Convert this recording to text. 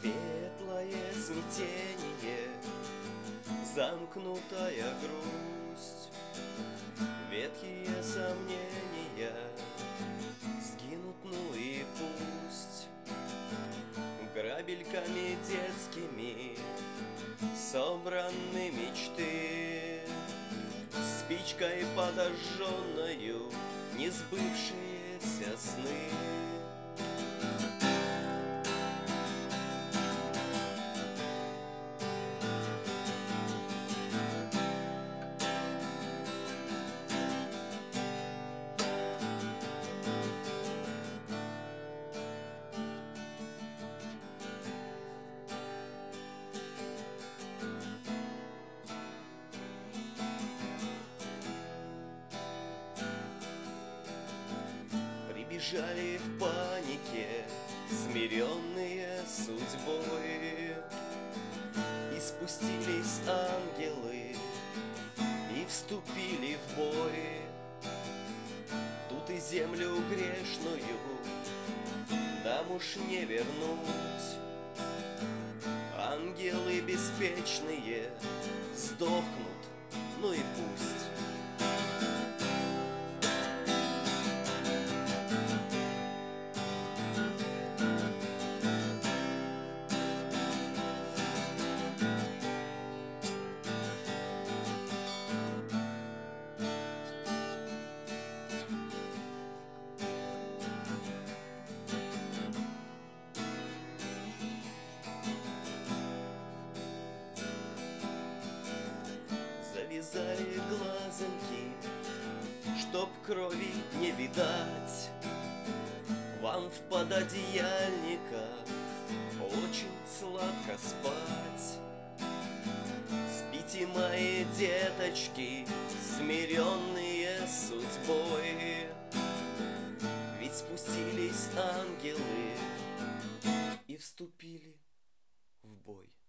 Светлое смятение, замкнутая грусть, ветхие сомнения сгинут, ну и пусть. Грабельками детскими собраны мечты, спичкой подожженною несбывшиеся сны. Прибежали в панике, смиренные судьбой, и спустились ангелы, и вступили в бой. Тут и землю грешную нам уж не вернуть. Ангелы беспечные сдохнут, ну и пусть. Завязали глазоньки, чтоб крови не видать. Вам в пододеяльниках очень сладко спать. Спите, мои деточки, смиренные судьбой, ведь спустились ангелы и вступили в бой.